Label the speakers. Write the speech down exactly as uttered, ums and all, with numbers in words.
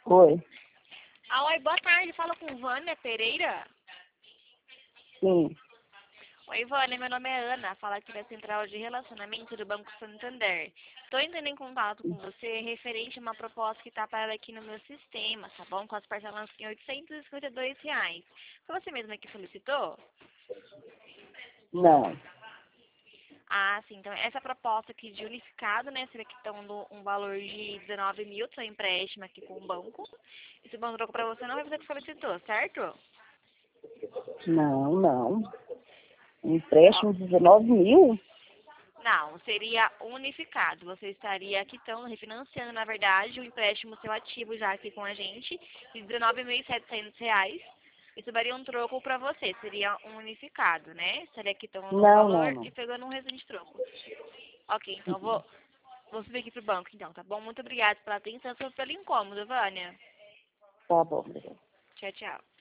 Speaker 1: Oi.
Speaker 2: Ah, oi, boa tarde. Fala com Vânia Pereira.
Speaker 1: Sim.
Speaker 2: Oi, Vânia, meu nome é Ana. Fala aqui da Central de Relacionamento do Banco Santander. Estou entrando em contato com você referente a uma proposta que está parada aqui no meu sistema, tá bom? Com as parcelas em oitocentos e cinquenta e dois reais. Foi você mesma que solicitou?
Speaker 1: Não.
Speaker 2: Ah, sim. Então, essa proposta aqui de unificado, né, seria quitando um valor de dezenove mil, seu empréstimo aqui com o banco. Esse banco trocou para você, não vai você que solicitou, certo?
Speaker 1: Não, não.
Speaker 2: Ó,
Speaker 1: Empréstimo de dezenove mil?
Speaker 2: não, seria unificado. Você estaria quitando, refinanciando, na verdade, o empréstimo seu ativo já aqui com a gente, de dezenove mil e setecentos reais. Isso daria um troco para você, seria um unificado, né? Estaria quitando um
Speaker 1: Não, não,
Speaker 2: valor e
Speaker 1: não.
Speaker 2: pegando um restante de troco. Ok, então eu vou, vou subir aqui pro banco, então, tá bom? Muito obrigada pela atenção e pelo incômodo, Vânia.
Speaker 1: Tá bom, obrigada.
Speaker 2: Tchau, tchau.